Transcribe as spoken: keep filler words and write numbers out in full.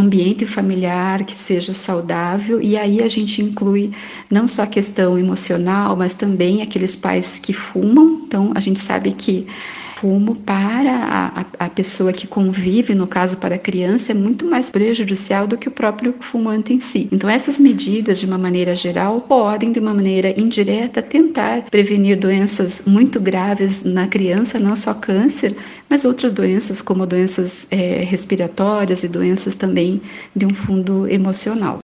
ambiente familiar que seja saudável, e aí a gente inclui não só a questão emocional, mas também aqueles pais que fumam. Então, a gente sabe que fumo para a, a, a pessoa que convive, no caso para a criança, é muito mais prejudicial do que o próprio fumante em si. Então, essas medidas, de uma maneira geral, podem, de uma maneira indireta, tentar prevenir doenças muito graves na criança, não só câncer, mas outras doenças, como doenças é, respiratórias e doenças também de um fundo emocional.